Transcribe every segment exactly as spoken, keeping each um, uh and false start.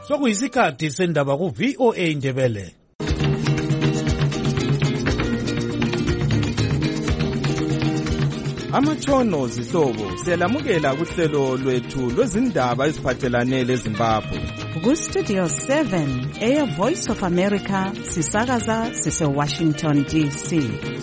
Sokuyisikhathi sendaba ku V O A Ndebele. Amatshono zihlobo siyalamukela kuhlelo lwethu lwezindaba eziphathelane leZimbabwe. Ku Studio seven, Air Voice of America, sisakaza sise Washington D C.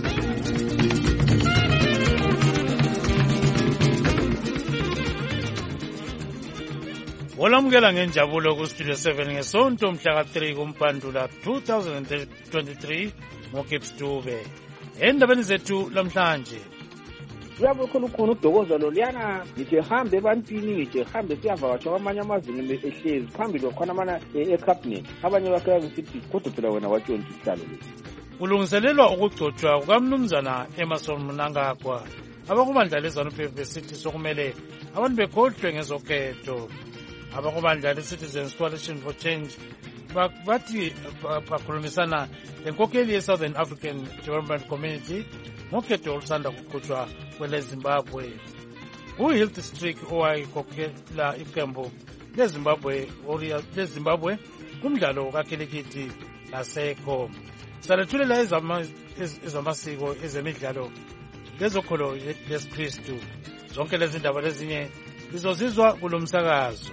Olamukela ngenjabulo ku Studio seven ngesonto mhla ka three kuMpandula two thousand twenty-three ngoKips Dube. Endabeni zethu lamhlanje. Uyabo khona ukhona uDokoza lo liyana ngithi hambe ebantwini ngithi hambe siyavakatsha kwamanye amazinga ehlezi phambili khona amana ecabinet abanye bakaya besithi kodwa phela wena watshontsha isihlalo lesi. Kulungiselelwa ukugcotshwa kukaMnumzana Emerson Mnangagwa abakubandla leZANU-P F besithi sokumele abantu bekhohlwe ngezokhetho. Abakubandla leCitizens Coalition for Change bathi bakhulumisana lenkokheli ye-Southern African Development Community ngokhetho olusanda kuqhutshwa kweleZimbabwe. U-Health Streak owayekhokhela iqembu leZimbabwe leZimbabwe kumdlalo kakhilikithi lasekho. Salethulela ezamasiko ezemidlalo lezokholo lesiKristu. Zonke lezi ndaba lezinye lizozizwa kulo msakazo.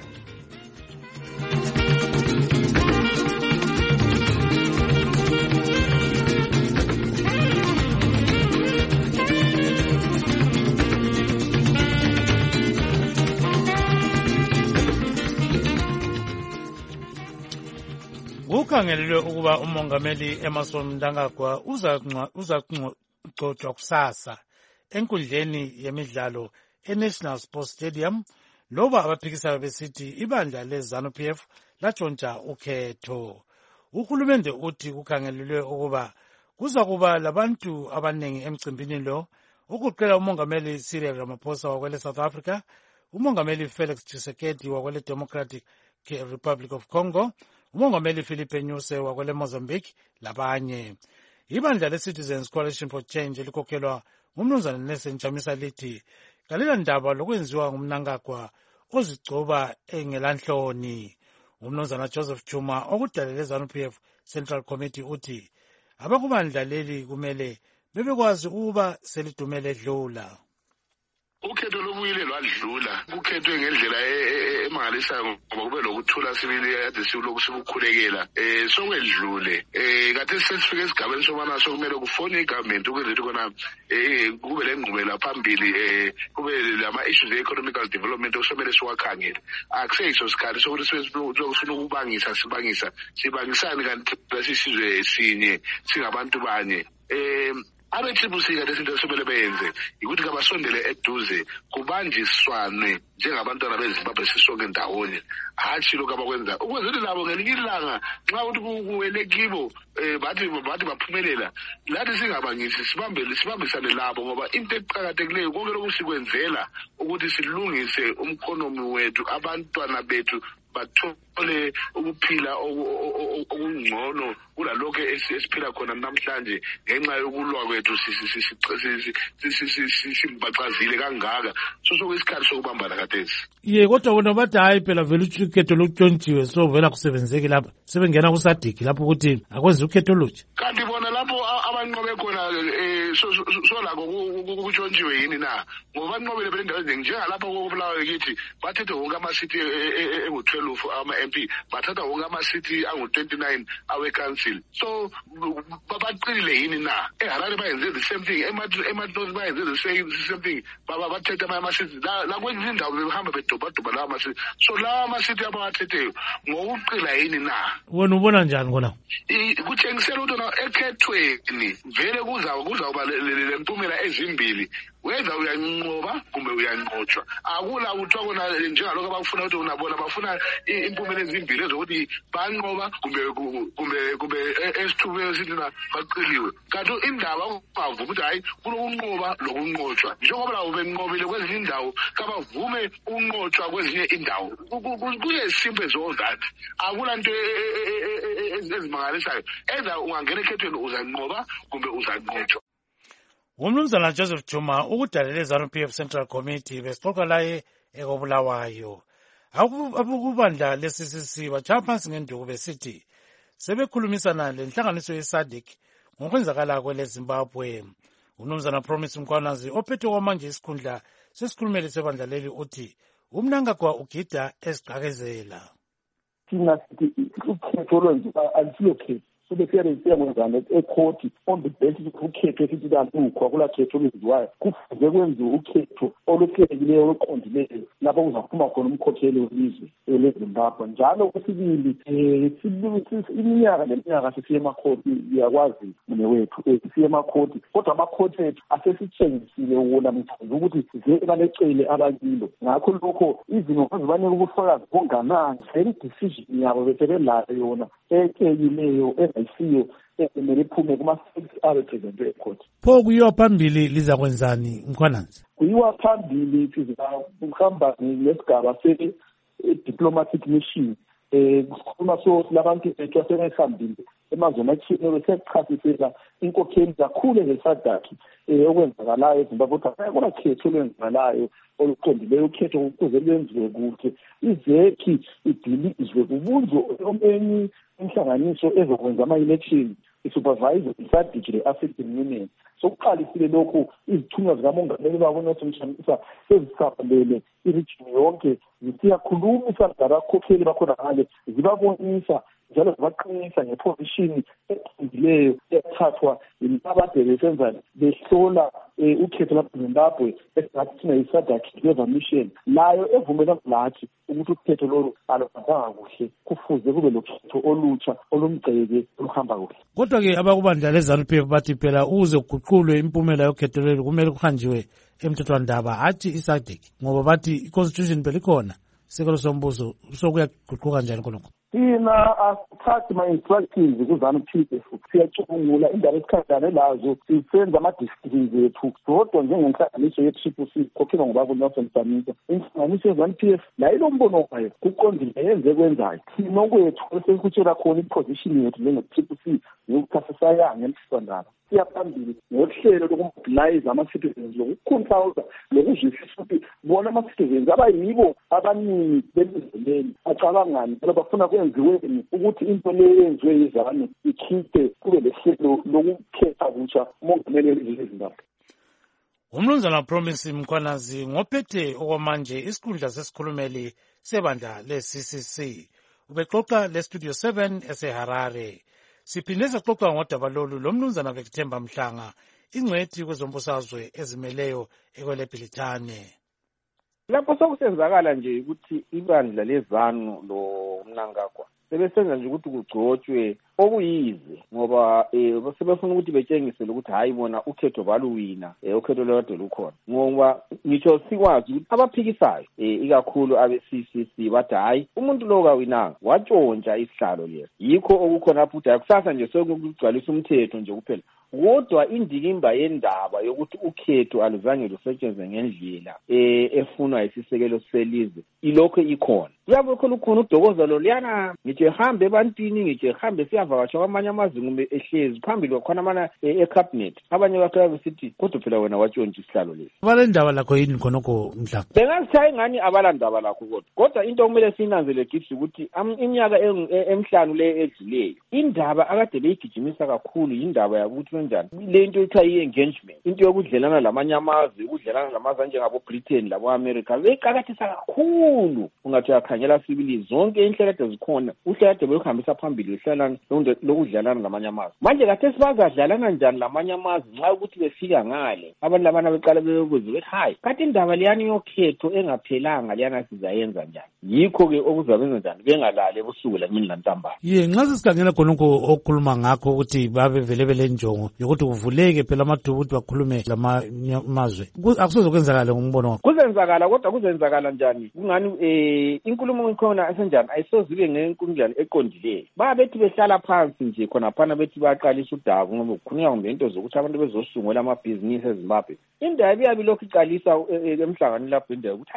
Kukhangelelwe ukuba umongameli Emerson Mnangagwa uza kugcotshwa kusasa enkundleni yemidlalo eNational Sports Stadium loba abaphikisayo besithi ibandla leZANU-P F latshontsha ukhetho. Uhulumende uthi kukhangelelwe ukuba kuza kuba labantu abaningi emcimbini lo ukuqela umongameli Cyril Ramaphosa wakwele South Africa, umongameli Felix Tshisekedi wakwele Democratic Republic of Congo, umongameli Philippe Nyusi wakwele Mozambique labanye. Ibandla leCitizens Coalition for Change likhokhelwa ngumnumzana Nelson Chamisa lithi kalila ndaba lokwenziwa ngumnangagwa ozigcoba engelanhloni. Umnumzana Joseph Chuma okudalele ZANU-P F Central Committee uthi abakubandla leli kumele bebekwazi ukuba selidumele dlula. Ukhetho lobuyile lwadlula kukhethwe ngendlela emangalisayo ngoba kube lokuthula sibili ade siloku sibukhulekela eh sokwedlule eh kade sesifike esigabeni sobana sokumele kufone igovernment ukuze khona eh kube lengqubela phambili eh kube lama issues economical development osomele siwakhangele akuseyiso sikhathi sokuthi sifuna ukubangisa sibangisa sibangisani kanti lesizwe esinye singabantu banye eh abethibusika lesinto sobele beyenze ukuthi kabasondele eduze kubanjiswane njengabantwana beZimbabwe sisonke ndawonye hathi lokho abakwenza ukwenzela labo ngelinye ilanga nxa ukuthi kuwele kibo bathi bathi baphumelela lathi singabangisi sibambele sibambisane labo ngoba into eqhakathekileyo konke lokusikwenzela ukuthi silungise umkhonomi wethu abantwana bethu bathole ukuphila okungcono kulalokho esiphila khona namhlanje ngenxa yokulwa kwethu simbacazile kangaka so sokuyisikhathi sokubambana kathesi. Ye kodwa bona bathi hayi phela vele ukhetho lokutshontshiwe so vela kusebenzeki lapha sebengena kusadiki lapho ukuthi akwenza ukhetho olutsha. Kanti bona lapho abanqobe khona eh so lakho ukutshontshiwe yini na ngoba banqobele phela indawo eziningi njengalapha kokubulawayo kithi bathethe wonke ama-city engu twelve ama-M P bathatha wonke ama-city angu twenty-nine awe-council so babaqilile yini na eHarare bayenze the same thing eMatlos bayenze the same thing bathethe ama-city la kwenye indawo behamba bedobhadoba lawa ama-city so lawa ama-city abawathetheyo ngokuqila yini na wena ubona njani kona kutshengisela ukuthi ekhethweni vele kuzawuba lempumela ezimbili whether uyanqoba kumbe uyanqotshwa akula kuthiwa kona njengalokho abafuna ukuthi unabona bafuna impumela ezimbili ezokuthi banqoba kumbe kumbe kumbe esithubeni sithi na baqiliwe kanti indaba ungavuma ukuthi hayi kunokunqoba lokunqotshwa njengoba labo benqobile kwezinye indawo kabavume ukunqotshwa kwezinye indawo kuyesimple zo that akula nto ezimangalisayo either ungangena ekhethweni uzanqoba kumbe uzanqotshwa. Umnumzana Joseph Chuma ukudalela ZANU-P F Central Committee besixoxa laye ekobulawayo. abukubandla le-C C C batshaya phansi ngenduku besithi sebekhulumisana lenhlanganiso ye-SADC ngokwenzakala kwele-Zimbabwe. Umnumzana Promise Mkhwanazi ophethe kwamanje isikhundla sesikhulumeli sebandla leli uthi uMnangagwa ugida esigqakezela. Thina sithi ukhetho olwenziwa alusilokhetho sube siyaresiya kwenzana ekhoti on the basis of ukhetho esithi kalukho akula khetho olwenziwayo kufuze kwenziwe ukhetho oluhlelekileyo oluqondileyo lapho kuzaphuma khona umkhokheli welizwe leZimbabwe. Njalo okwesibili um iminyaka neminyaka sisiye emakhoti, iyakwazi mne wethu sisiye emakhoti, kodwa amakhoti ethu asesitshengisile wona mchaza ukuthi ziye balecele abakilo. Ngakho lokho izinto bazibanike ubufakazi bonganani very decision yabo besebelayo yona ekeyileyo engayisiyo emele iphume kuma-six arepresentwe ekhoti. Pho kuyiwa phambili liza kwenzani Mkhwanazi? Kuyiwa phambili sizahamba nesigaba se-diplomatic mission um kukhuluma so labantu bethu asebehambile emazweni atshiyeneyo besiyachasisela inkokheli kakhulu ze-SADC um okwenzakalayo eZimbabwe kodwa akula khetho olwenzakalayo oluqondileyo. Ukhetho kuze lwenziwe kuhle, izekhi idilizwe kubuzwe omenye inhlanganiso ezokwenza ama-election isupervisor i-SADC le-African Union. Sokuqalisile lokhu izithunywa zikamongameli babo Nelson Chamisa sezisabalele iregion yonke zisiyakhulumisa ngabakhokheli bakhona ngale zibabonisa njalo zibaqinisa ngeposition eqondileyo ethathwa yilabade besenza behlola ukhetho lapha eZimbabwe esingathi thina yi-SADC Global Mission layo evumela lathi ukuthi ukhetho lolu aluhambanga kuhle, kufuze kube lokhetho olutsha olumgceke oluhamba kuhle. Kodwa-ke abakubandla le-ZANU P F bathi phela ukuze kuguqulwe impumela yokhetho lolu kumele kuhanjiwe emthethwandaba hathi i-SADC, ngoba bathi i-constitution phela ikhona, isekelo sombuso sokuyaguquka njani khonokho. Thina asithathi ma-instructions ku-ZANU P F, siyacubungula indaba esikhandane lazo, sisenza ama-decisions ethu zodwa njengenhlanganiso ye-Triple C khokhelwa ngubaba uNelson Chamisa. Inhlanganiso ye-ZANU P F la ilombono wayo kuqondile yenze kwenzayo. Thina okwethu esikutshela khona i-position yethu njenge-Triple C yokuthasisayanga emthethwandaba siyaphambili ngohlelo lokumobilize ama-citizens lokukhunhlawuza lokuzwisisa ukuthi bona ama-citizens abayibo abaningi belizweni acabangani njalo bafuna kwenziweni ukuthi into leyo yenziwe yizanu ikhiphe kube lehlelo lokukhetha kutsha umongameli welizwe leZimbabwe. Umnumzana Promise Mkhwanazi ngophethe okwamanje isikhundla sesikhulumeli sebandla le-C C C ubexoxa le-Studio seven eseHarare. Siphinde saxoxa ngodaba lolu lomnumzana Victemba Mhlanga, ingcwethi kwezombusazwe ezimeleyo ekweleBhilitane. Lapho sokusenzakala nje ukuthi ibandla leZANU lo Mnangagwa sebesenza nje ukuthi kugcotshwe okuyize ngoba eh sebefuna ukuthi betshengisele ukuthi hayi bona ukhetho baluwina eh ukhetho lwakade lukhona ngoba ngisho sikwazi ukuthi abaphikisayo eh ikakhulu abe-C C C bathi hayi umuntu lo kawinanga watshontsha isihlalo leso, yikho okukhona futhi akusasa nje sokugcwalisa umthetho nje kuphela. Kodwa indikimba yendaba yokuthi ukhetho aluzange lusetshenzwe ngendlela eh efunwa isisekelo selizwe ilokho ikhona. Kuyabe khona ukhona udokoza lo liyana ngithi hambe ebantwini ngithi hambe siyavakasha kwamanye amazinga ehlezi phambili kwakhona mana e-cabinet abanye bakaya besithi kodwa phela wena watshontsha isihlalo lesi. Abalendaba lakho yini khonokho Mhlanga? Bengasithayi ingani abalandaba lakho kodwa kodwa into okumele sinanzele kithi ukuthi iminyaka emhlanu le edlileyo indaba akade beyigijimisa kakhulu indaba yakuthi njani le into ethiwa i-engagement, into yokudlelana lamanye amazwe, ukudlelana lamazwe njengabo Britain labo America beyiqakathisa kakhulu. Ungathi yakhanyela sibili zonke inhlelo kade zikhona uhlelo kade beyohambisa phambili uhlalana lokudlelana lamanye amazwe. Manje kade sibazadlalana njani lamanye amazwe nxa ukuthi befika ngale abantu labana beqala beyobuza bethi hayi kade indaba liyani yokhetho engaphelanga liyana sizayenza njani. Yikho ke okuzabenza njani bengalale ebusuku lemini lantambama. Ye nxa sisikangela khonokho okhuluma ngakho ukuthi babe vele vele njongo yokuthi kuvuleke phela amadubu ukuthi bakhulume lamazwe akusoze kwenzakala ngombono wakho. Kuzenzakala kodwa kuzenzakala njani kungani eh inkulumo ikhona esenjani ayisoze ibe ngenkundlane eqondileyo. Babethi behlala phansi nje khona phana bethi baqalisa udabu ngoba kukhulunywa ngento zokuthi abantu bezosungula amabhizinisi eZimbabwe. Indaba iyabi lokhu iqalisa emhlanganweni lapho indaba ukuthi hayi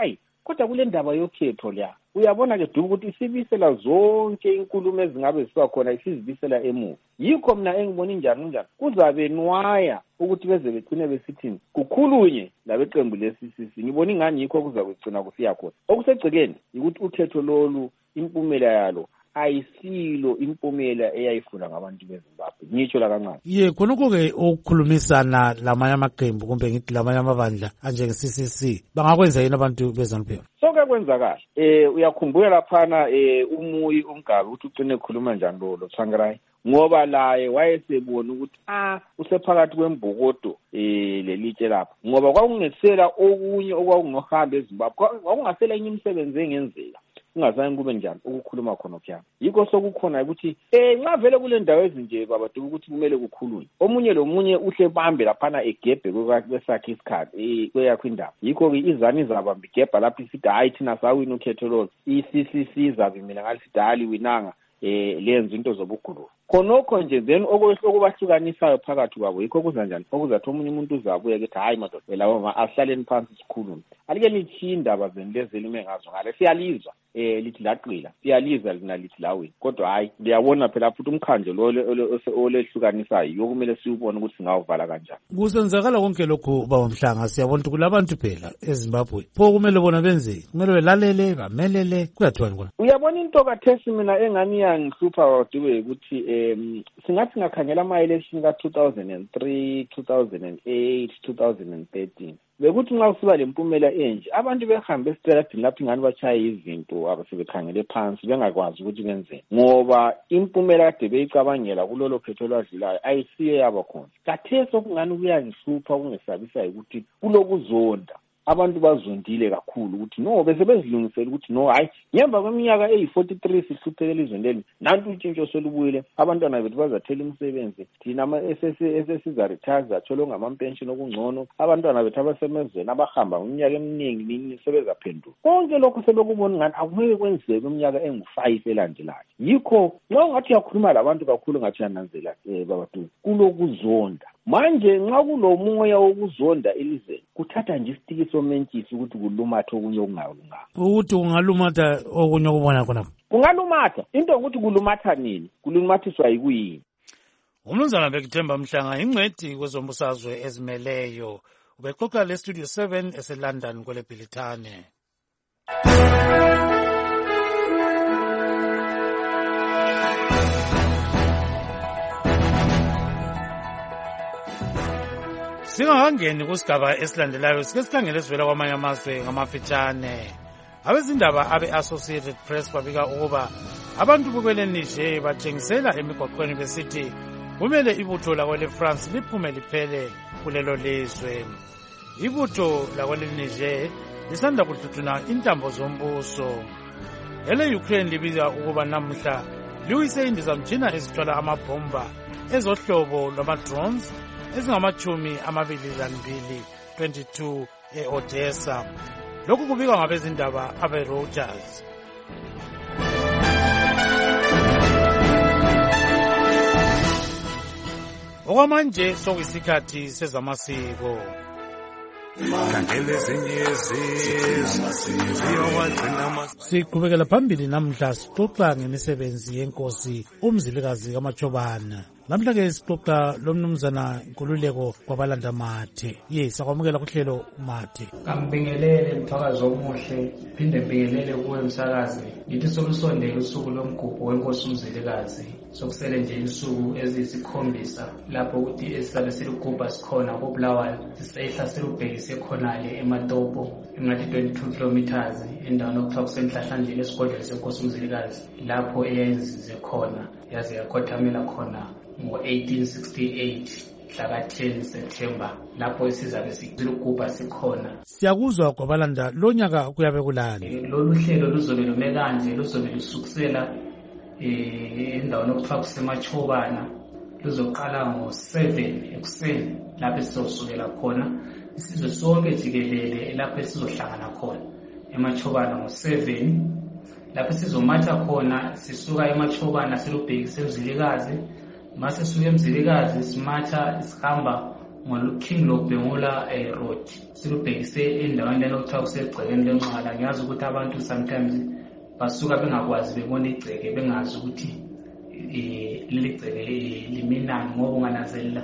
kodwa kule ndaba yokhetho la uyabona ke dubu ukuthi isibisela zonke inkulumo ezingabe zisiwa khona isizibisela emuva. Yikho mina engibona injani njani kuzabe nwaya ukuthi beze begcine besithini kukhulunye labeqembu lesi sisi. Ngibona ingani yikho kuzakwegcina kusiya khona. Okusegcikeni ukuthi ukhetho lolu impumela yalo ayisilo impumela eyayifuna ngabantu beZimbabwe. Ngitsho la kancane. Ye khonoko ke ukukhulumisana lamanye amaqembu kumbe ngithi lamanye amabandla anje nge-C C C bangakwenza yini abantu beZanu-P F? Sonke kwenza kahle. Eh uyakhumbula laphana eh umuyi umgabi ukuthi ucine ukukhuluma njani lo lo Tsvangirai ngoba laye wayesebona ukuthi ah usephakathi kwembokodo eh lelitshe lapha ngoba kwakungesela okunye okwakungohamba eZimbabwe kwakungasela enye imisebenzi engenzeka ungazange kube njani ukukhuluma khona kuya. Yikho sokukhona ukuthi eh nxa vele kule ndawo ezinje baba duku ukuthi kumele kukhulunywe omunye lomunye uhle bambe laphana egebhe kwesakhe isikhathi eh kweyakho indaba. Yikho ke izani izabamba igebha lapho isithi hayi thina sawina ukhetho lo i-C C C izabe mina ngalithi dali winanga eh lenza into zobugulu khonokho nje then okubahlukanisayo phakathi kwabo yikho kuza njani okuzathi omunye umuntu uzabuya ukuthi hayi madoda lawo asihlaleni phansi sikhulume alike lithi indaba zenilezeli mengazo ngale siyalizwa eh lithi laqila siyalizwa lina lithi lawe kodwa hayi ngiyabona phela futhi umkhandlo lo olehlukanisayo yokumele siubone ukuthi singawuvala kanjani. Kusenzakala konke lokho baba Mhlanga siyabona ukuthi kulabantu phela eZimbabwe pho kumele bona benze kumele belalele bamelele kuyathiwani kona. Uyabona into kathesi mina engani yangihlupha wadube ukuthi em singathi ngakhangela ama election ka two thousand three, two thousand eight, two thousand thirteen bekuthi nxa kusiba lempumela enje abantu behambe esitradini lapho ingani bachaya izinto abasebekhangele phansi bengakwazi ukuthi benzeni ngoba impumela kade beyicabangela kulolo khetho lwadlulayo ayisiye yaba khona. Kathesi okungani kuyangihlupha kungesabisa ukuthi kulokuzonda abantu bazondile kakhulu ukuthi no bese bezilungisela ukuthi no hayi ngemva kweminyaka eyi forty-three sihlupheke elizweni nantu utshintsho solubuyile abantwana bethu bazathela umsebenzi thina ama S S za retire zathola ngamampension okungcono abantwana bethu abasemezweni abahamba ngeminyaka eminingi nini sebezaphenduka konke lokho sebekubona ngani akumele kwenzeke kweminyaka engu five elandelayo. Yikho nxa ungathi uyakhuluma labantu kakhulu ngathi yananzela eh baba tu kulokuzonda manje nxa kulomoya wokuzonda elizweni kuthatha nje isitiki somentshisi ukuthi kulumatha okunye okungalunganga ukuthi kungalumatha okunye okubona khona kungalumatha into ukuthi kulumatha nini kulumathiswa yikuyini. Umnumzana Bekithemba Mhlanga ingcwedi kwezombusazwe ezimeleyo ubexoxa le studio seven eseLondon kwele Bhilithane. Singakangeni kusigaba esilandelayo sike sikhangele sivela kwamanye amazwe ngamafitshane. Abezindaba abe-Associated Press babika ukuba abantu bubele Niger batshengisela emigwaqweni besithi kumele ibutho lakwele France liphume liphele kulelo lizwe. Ibutho lakwele Niger lisanda kududuna intambo zombuso. Ele Ukraine libika ukuba namuhla liwise indizamtshina ezithwala amabhomba ezohlobo lwama-drones ezingamachumi amabili lambili twenty-two e-Odessa. Lokhu kubikwa ngabezindaba abe-Reuters. Okwamanje sokuyisikhathi sezamasiko. Siqhubekela phambili namhla sixoxa ngemisebenzi yenkosi uMzilikazi kaMachobana. Namhla-ke sixoxa lomnumzana Nkululeko kwabalanda Mathe. Ye sakwamukela kuhlelo Mathe. Ngibingelele mthakazi omuhle phinde ngibingelele kuwe msakazi. Ngithi solusondele usuku lomgubho wenkosi uMzilikazi. Sokusele nje insuku eziyisikhombisa lapho ukuthi esisabe siligubha sikhona koBulawayo sisehla silubhekise khonale eMatopo engathi twenty-two kilometers endaweni okuthiwa kusenhlahlandlela esigodlweni senkosi uMzilikazi lapho eyenzize khona yaze yakhothamela khona ngo-eighteen sixty-eight mhlaka ten September lapho sizabe siligubha sikhona. Siyakuzwa kwabalanda lonyaka kuyabe kulani. Lolu hlelo luzobe lume kanje luzobe lusukusela endaweni okuthiwa kuseMachobana luzoqala ngo-seven ekuseni lapho sizosukela khona isizwe sonke jikelele lapho sizohlangana khona eMachobana ngo-seven lapho sizomatha khona sisuka eMachobana silubhekise eMzilikazi mase sisuka eMzilikazi simatha sihamba ngo-King Lobengula eh, Road. Silubhekise endaweni lena okuthiwa kusegcekeni lenqwala. Ngiyazi ukuthi abantu sometimes basuka bengakwazi bebona igceke bengazi ukuthi eh leli gceke liminani ngoba unganazelela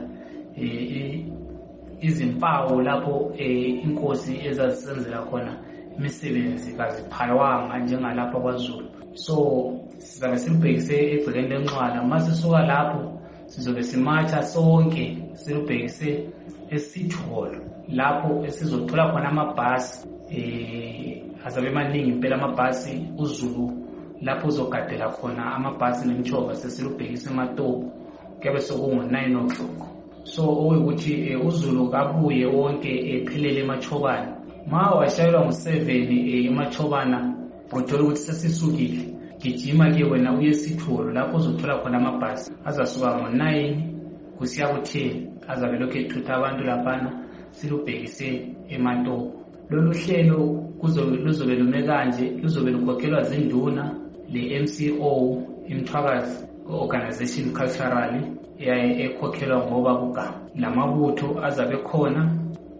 eh izimpawu lapho eh inkosi ezazisenzela khona imisebenzi kaziphayawanga njengalapha kwaZulu. So sizabe silubhekise egcekeni lenqwala. Mase suka lapho sizobe simatha sonke silubhekise eCity Hall lapho esizothola khona amabhasi eh azabe maningi impela amabhasi uZulu lapho uzogadela khona amabhasi nemchova sesilubhekise eMatopo kuyabe sokungo nine o'clock. So ukuthi uZulu kabuye wonke ephelele emachobana. Ma washayelwa ngo-seven emachobana uthola ukuthi sesisukile. Gijima ke wena uye eSitholo lapho uzothola khona amabhasi azasuka ngo-nine kusiya ku-ten azabe lokhu ethutha abantu laphana silubhekise eMatopo. Lolu hlelo kuzobe luzobe lume kanje luzobe lukhokhelwa zinduna le-M C O imthwakazi organization culturally ekhokhelwa ngoba kuga lamabutho azabe khona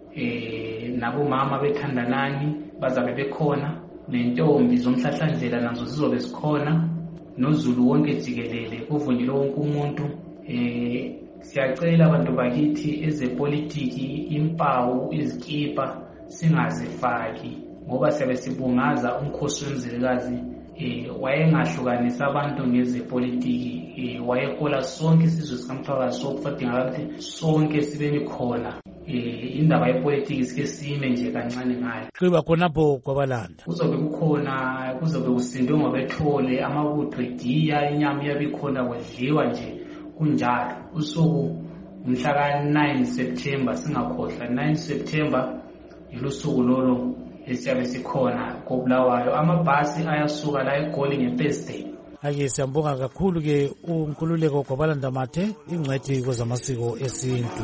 eh nabomama bethandanani bazabe bekhona nentombi zomhlahlandlela nazo zizobe zikhona noZulu wonke jikelele kuvunjile wonke umuntu. Eh siyacela abantu bakithi ezepolitiki impawu izikipa singazifaki ngoba siyabe sibungaza umkhosi wemzilikazi eh wayengahlukanisa abantu ngezepolitiki eh wayehola sonke isizwe sikamthwakazi sokufadinga ukuthi sonke sibeni khona. Eh indaba yepolitiki sike sime nje kancane ngayo. Kuba khonapho kwabalanda kuzobe kukhona kuzobe kusindwe ngobethole amabutho ediya inyama yabikhona kwedliwa nje kunjalo. Usuku umhla ka nine September singakhohlwa nine September ilusuku lolo esiyabe sikhona koBulawayo. Amabhasi ayasuka la eGoli ngeThursday. Ake siyambonga kakhulu ke uNkululeko Gwabalanda Mathe ingcwethi kwezamasiko esintu.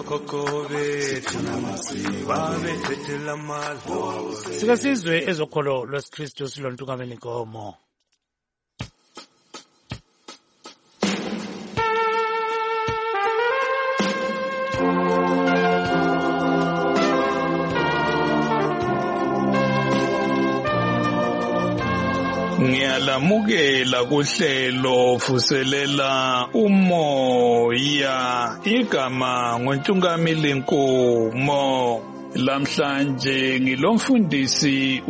Sike sizwe ezokholo lwesikristu silontukameni Nkomo. Ngiyalamukela kuhlelo vuselela umoya igama ngoNtungamili Nkomo. Lamhlanje ngilomfundisi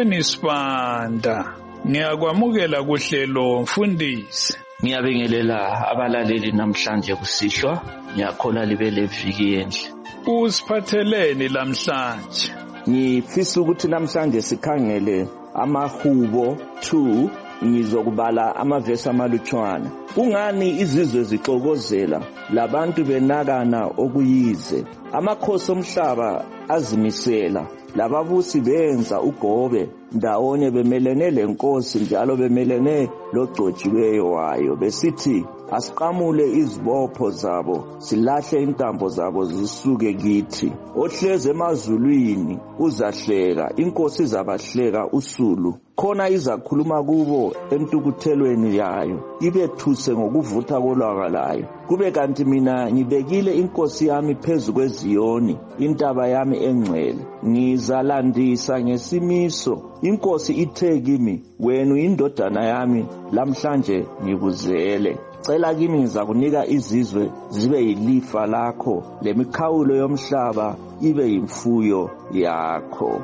uSenisibanda. Ngiyakwamukela kuhlelo mfundisi. Ngiyabingelela abalaleli namhlanje kusihlwa. Ngiyakhola libe leviki enhle. Usiphatheleni lamhlanje? Ngifisa ukuthi namhlanje sikhangele amahubo two ngizokubala amavesi amalutshwana. Kungani izizwe zixokozela labantu benakana okuyize? Amakhosi omhlaba azimisela lababusi benza ugobe ndawonye bemelene lenkosi njalo bemelene logcotshiweyo wayo besithi asiqamule izibopho zabo silahle intambo zabo zisuke kithi. Ohleze emazulwini uzahleka inkosi izabahleka usulu khona izakhuluma kubo entukuthelweni yayo ibethuse ngokuvutha kolwaka layo. Kube kanti mina ngibekile inkosi yami phezu kweZiyoni intaba yami engcwele. Ngizalandisa ngesimiso inkosi ithe kimi wena uyindodana yami lamhlanje ngikuzele. Cela kimi ngizakunika izizwe zibe yilifa lakho lemikhawulo yomhlaba ibe yimfuyo yakho.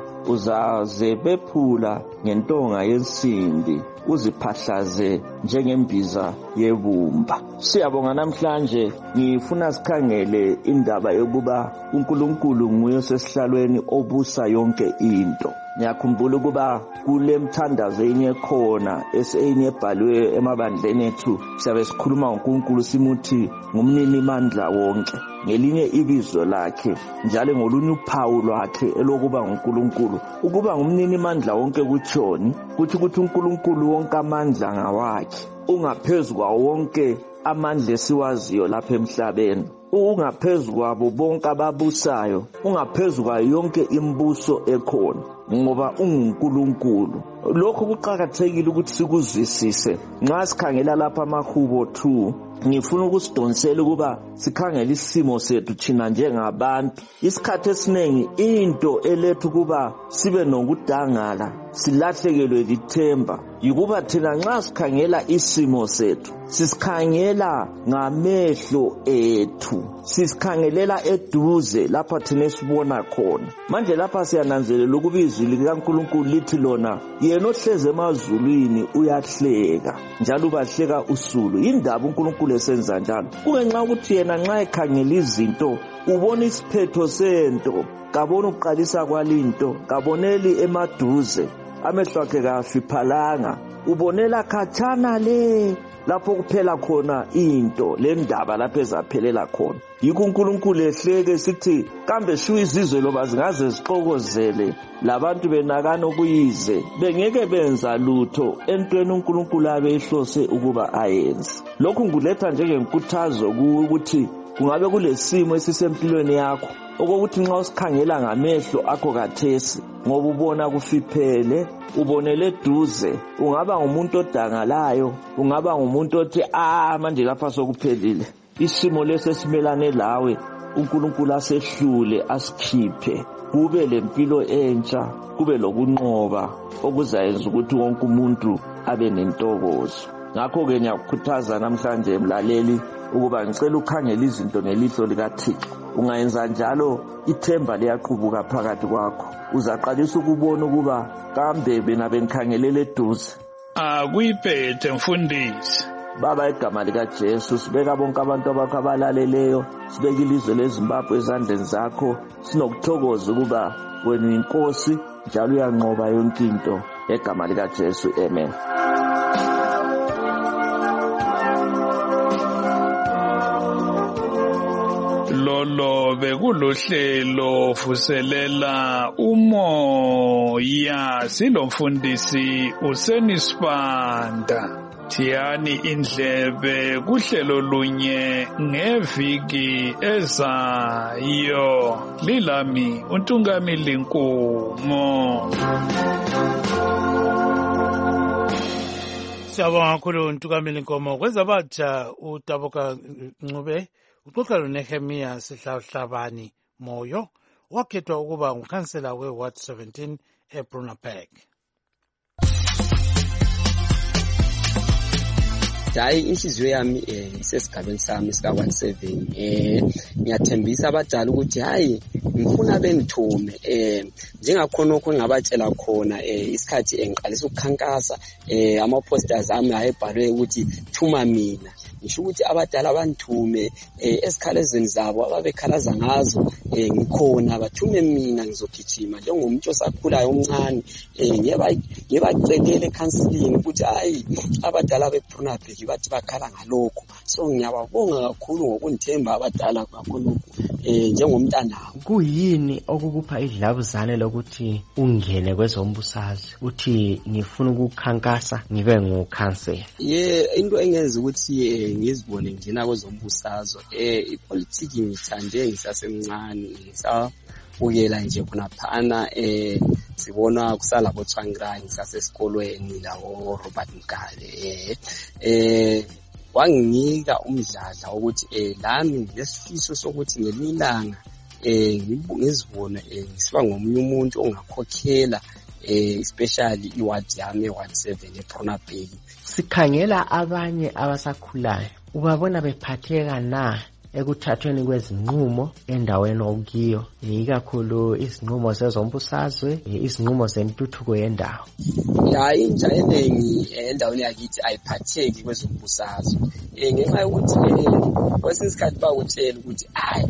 Uzaze bephula ngentonga yensimbi uziphahlaze njengembiza yebumba. Siyabonga namhlanje ngifuna sikhangele indaba yokuba uNkulunkulu nguye osesihlalweni obusa yonke into. Ngiyakhumbula ukuba kule mthandazo enye khona eseyinye ebhalwe emabandleni ethu siyabe sikhuluma ngoNkulunkulu simuthi ngumnini mandla wonke ngelinye ibizo lakhe njalo ngolunye uphawu lwakhe elokuba nguNkulunkulu. Ukuba ngumnini mandla wonke kutshoni kuthi ukuthi uNkulunkulu wonke amandla ngawakhe ungaphezulu kwawo wonke amandla esiwaziyo lapha emhlabeni. Ungaphezulu kwabo bonke ababusayo ungaphezulu kwayo yonke imbuso ekhona. ngoba unguNkulunkulu. Lokho kuqhakathekile ukuthi sikuzwisise. Nxa sikhangela lapha amahubo two, ngifuna ukusidonsela ukuba sikhangela isimo sethu thina njengabantu. Isikhathi esiningi into elethu kuba sibe nokudangala, silahlekelwe lithemba, yikuba thina nxa sikhangela isimo sethu, sisikhangela ngamehlo ethu, sisikhangelela eduze lapha thina sibona khona. Manje lapha siyananzelela ukuba izwi likaNkulunkulu lithi lona yena ohleze emazulwini uyahleka njalo ubahleka usulu. Indaba uNkulunkulu esenza njalo kungenxa ukuthi yena nxa ekhangela izinto ubona isiphetho sento, kabona uqalisa kwalinto, kaboneli emaduze, amehlo akhe kafiphalanga, ubonela khatshana le lapho kuphela khona into le ndaba lapho ezaphelela khona. Yikho uNkulunkulu ehleke sithi kambe shu izizwe loba zingaze zixokozele labantu benakana ukuyize bengeke benza lutho entweni uNkulunkulu abehlose ukuba ayenze. Lokhu nguletha njengenkuthazo ukuthi kungabe kulesimo esisempilweni yakho okokuthi nxa usikhangela ngamehlo akho kathesi ngoba ubona kufiphele, ubonele eduze, ungaba ngumuntu odangalayo, ungaba ngumuntu othi ah manje lapha sokuphelile. Isimo lesesimelane lawe uNkulunkulu asehlule asikhiphe, kube lempilo entsha, kube lokunqoba okuzayenza ukuthi wonke umuntu abe nentokozo. Ngakho-ke ngiyakukhuthaza namhlanje mlaleli ukuba ngicela ukhangele izinto ngelihlo likaThixo. Ungayenza njalo ithemba liyaqubuka phakathi kwakho, uzaqalisa ukubona ukuba kambe bena benikhangelele eduze. Akuyiphethe mfundisi. Baba, igama likaJesu sibeka bonke abantu abakho abalaleleyo, sibeka ilizwe leZimbabwe ezandleni zakho, sinokuthokoza ukuba wena uyinkosi njalo uyanqoba yonke into. Egama likaJesu, amen. Lolo bekulohlelo vuselela umoya silomfundisi uSenisibanda. Thiyani indlebe kuhlelo lunye ngeviki ezayo. Lilami uNtungamili Nkumo. Siyabonga kakhulu uNtungamili Nkomo. Kwenza batsha uTaboka Ncube uxoxa loNehemiya Sihlahlabani Moyo wakhethwa ukuba ngukhansela weWard seventeen eBrunaberg. Hayi inhliziyo yami eh isesigabeni sami sika one seven eh ngiyathembisa abadala ukuthi hayi ngifuna benithume eh njengakhona okho ngabatshela khona eh isikhathi engiqalisa ukukhankasa eh ama posters ami ayebhalwe ukuthi thuma mina. Ngisho ukuthi abadala abanithume eh esikhalezweni zabo ababekhalaza ngazo eh ngikhona bathume mina ngizogijima njengomuntu osakhulayo omncane eh ngiyeba ngiyabacekele counseling ukuthi hayi abadala beBrunaberg bathi bakhala ngalokho. So ngiyababonga kakhulu ngokundithemba abadala kakhulu eh njengomntana. Kuyini okukupha idlabuzane lokuthi ungene kwezombusazwe uthi ngifuna ukukhankasa ngibe ngukhansela? Ye into engenza ukuthi ngizibone ngina kwezombusazwe eh ipolitiki ngithande ngisasemncane ngisa ukela nje khona phana eh sibona kusala boTswangira ngisasesikolweni lawo Robert Mgale eh eh wanginika umdladla ukuthi eh lami lesifiso sokuthi ngelilanga eh ngizibona eh ngisiba ngomunye umuntu ongakhokhela eh especially iward yami Ward seven eBrunaberg. Sikhangela abanye abasakhulayo ubabona bephatheka na ekuthathweni kwezinqumo endaweni okuyo, ikakhulu izinqumo zezombusazwe, izinqumo zentuthuko yendawo? Ya inja eningi endaweni yakithi ayiphatheki kwezombusazwe eh ngenxa yokuthi kwesinye isikhathi bakutshela ukuthi hayi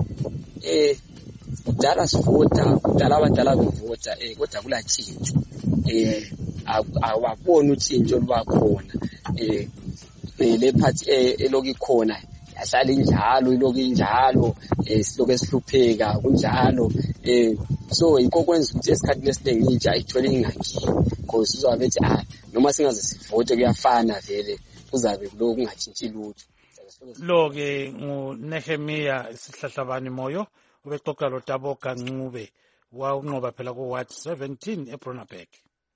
eh kudala sivota, kudala abadala bevota eh kodwa kulatshintsho eh awaboni utshintsho lubakhona eh le part eloki khona yahlala injalo iloki injalo eh siloke sihlupheka kunjalo eh so yikho kwenza ukuthi esikhathini esiningi intsha ayithole ingangeni because uzabe ethi ah noma singaze sivote kuyafana vele kuzabe kuloku kungatshintshi lutho. Lo ke nguNehemiya Sihlahlabani Moyo ubexoxa loTaboka Ncube wawunqoba phela ku-Ward seventeen eBronneberg.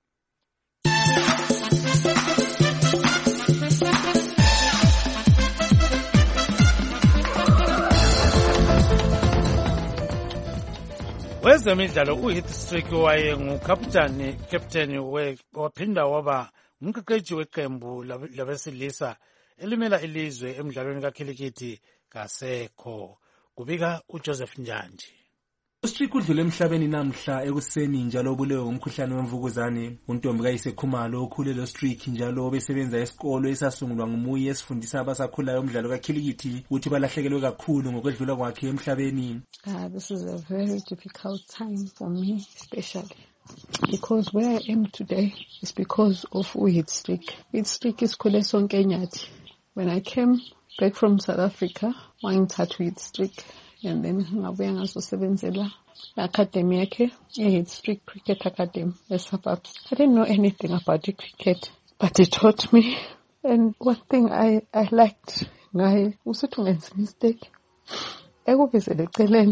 Wezemidlalo uHeath Strick waye ngukapteni captain waphinda waba ngumqeqeshi weqembu labesilisa elimela ilizwe emidlalweni kakhilikithi kasekho. Kubika uJoseph Njanji. uStrick udlule emhlabeni namhla ekuseni njalo obulewe umkhuhlane wemvukuzane. Untombi kayisekhumalo okhulele uStrick njalo obesebenza esikolo esasungulwa ngumuyi esifundisa abasakhulayo umdlalo kakhilikithi ukuthi balahlekelwe kakhulu ngokwedlula kwakhe emhlabeni. Uh, this is a very difficult time for me, especially because where I am today is because of uHeath Strick. uHeath Strick is khule sonke nyathi. When I came back from South Africa, wangithatha uHeath Strick and then ngabuya ngazosebenzela academy yakhe uHeath Strick Cricket Academy eSuburbs. I didn't know anything about the cricket, but he taught me. And one thing I, I liked ngaye usuthi ungenza mistake ekubizele eceleni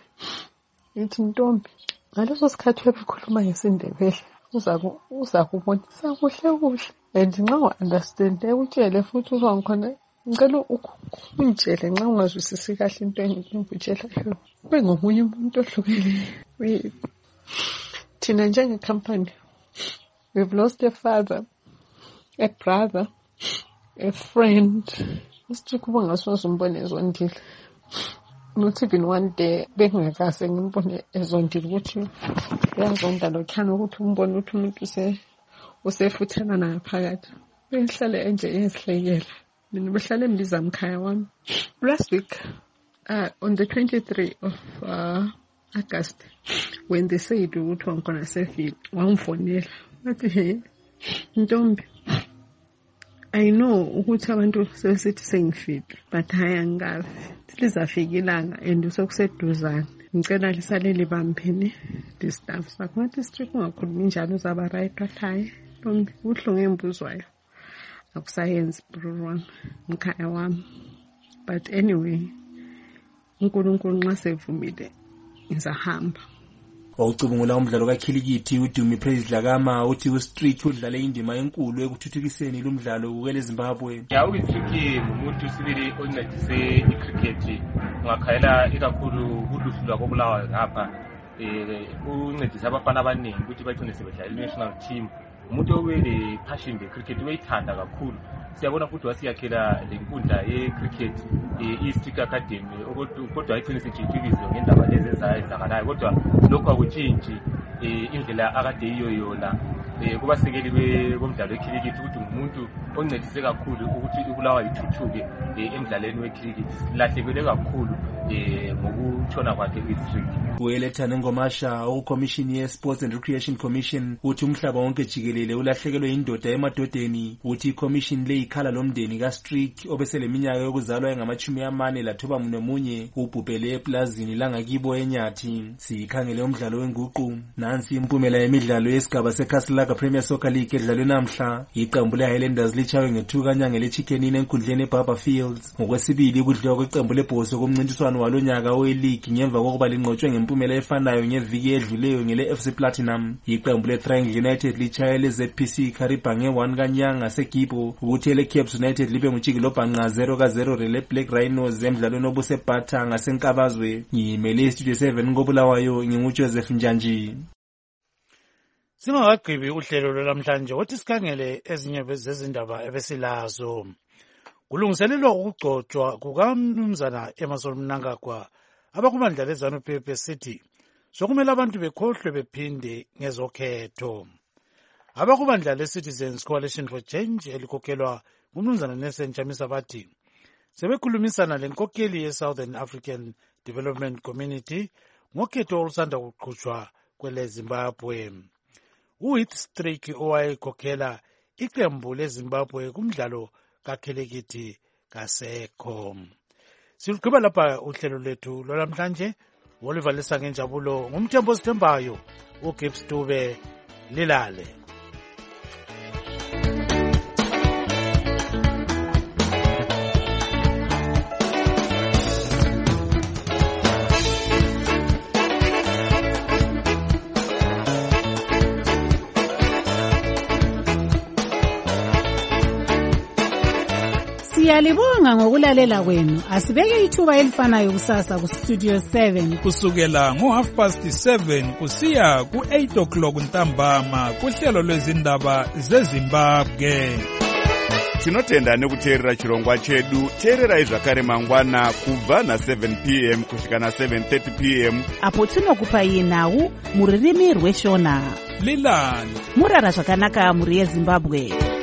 ithi ntombi ngaleso sikhathi webekhuluma ngesindebele uza kubonisa kuhle kuhle and nxa u-understand ekutshele futhi uzwangikhona ngicela ungitshele nxa ungazwisisi kahle into engikutshelayo ube ngomunye umuntu ohlukile. Thina njenge-company we've lost a father, a brother, a friend. uStrick uba ngasoze umbone ezondile. Not even one day bengingakase ngimbone ezondile ukuthi uyazonda lokhana ukuthi umbone ukuthi umuntu usefuthana naye phakathi. Bengihlale enje ezihlekela. Mina behlale embiza mkhaya wami. Last week, uh, on the twenty-third of uh, August, when they said ukuthi wangkhona sefile, wangfonela. Bathi he, ntombi, I know ukuthi abantu sesithi sengifile, but hayi angazi. Lizafika ilanga and usokuseduzane. Ngicela lisalele bambeni this stuff. Sakwathi uStrick ungakhulumi njalo uzaba right wathayi. Ntombi, uhlungu embuzwayo. Akusayenzi bro wami, mkhaya wami. But anyway, uNkulunkulu nxa sevumile ngizahamba. Wawucubungula umdlalo kakhilikithi uDumi Praise Dlakama uthi uStrick udlale indima enkulu ekuthuthukiseni lumdlalo kwele Zimbabwe. Ya uStrick umuntu sibili oncedise icricket ngakhayela ikakhulu kuluhlu lwakobulawayo ngapha eh uncedisa abafana abaningi ukuthi bagcine sebedlala i-national team. Umuntu owele passion ngecricket uyithanda kakhulu. Siyabona futhi wasiyakhela lenkundla yecricket eStrick Academy kodwa ayithini sijithukizo ngendaba lezi ezayenzakalayo kodwa lokho akutshintshi indlela akade iyo yona kubasekeli bomdlalo wecricket ukuthi umuntu oncedise kakhulu ukuthi ubulawa ithuthuke emdlalweni wecricket. Silahlekele kakhulu ngokutshona kwakhe uStrick. Uyelethana ngomasha uCommission yeSports and Recreation Commission uthi umhlaba wonke jikelele ulahlekelwe indoda emadodeni. Uthi iCommission le ikhala lomndeni kaStrick obesele iminyaka yokuzalwa engamachumi amane lathoba nomunye ubhubhele eplazini langakibo eNyathi. Sikhangele umdlalo wenguqu. Nansi impumela yemidlalo yesigaba seKaslaga Premier Soccer League edlalwe namhla. Iqembu leHighlanders lichawe ngethuka nyanga leChickenini enkundleni eBarber Fields. Ngokwesibili kudliwa kweqembu leBhoso kumncintiswano walonyaka we-league ngemva kokuba linqotshwe ngempumela efanayo ngeviki edluleyo ngele F C Platinum. Iqembu leTriangle United lichaye leZ P C Kariba nge-one kanyanga seGibo ukuthi eleCaps United libe nguTshikilobha nqa zero ka zero rele Black Rhinos emdlalweni obusebhatha ngasenkabazwe. Ngimele Studio seven ngobulawayo nginguJoseph Njanji. Singakagqibi uhlelo lwamhlanje wathi sikhangele ezinye zezindaba ebesilazo. Kulungiselelwa ukugcotshwa kukaMnumzana Emmerson Mnangagwa abakumandla lezanu P P City sokumele abantu bekhohlwe bephinde ngezokhetho. Abakumandla leCitizens Coalition for Change elikhokhelwa ngumnumzana Nelson Chamisa bathi sebekhulumisana lenkokeli ye-Southern African Development Community ngokhetho olusanda kuqhutshwa kwele Zimbabwe. uHeath Strick owayekhokhela iqembu leZimbabwe kumdlalo kakhilikithi kasekho. Siluqhuba lapha uhlelo lwethu lwalamhlanje. Oliver Lisa ngenjabulo ngumthembo sithembayo uGibbs Dube lilale. Siyalibonga ngokulalela kwenu. Asibeke ithuba elifanayo kusasa ku Studio seven kusukela ngo half past seven kusiya ku eight o'clock ntambama kuhlelo lwezindaba zeZimbabwe. Tinotenda nekuteerera chirongwa chedu. Teererai zvakare mangwana kubva na seven p m kusvika na seven thirty p m apo tinokupai nhau muririmi rweshona. Lilani murara zvakanaka muri yeZimbabwe.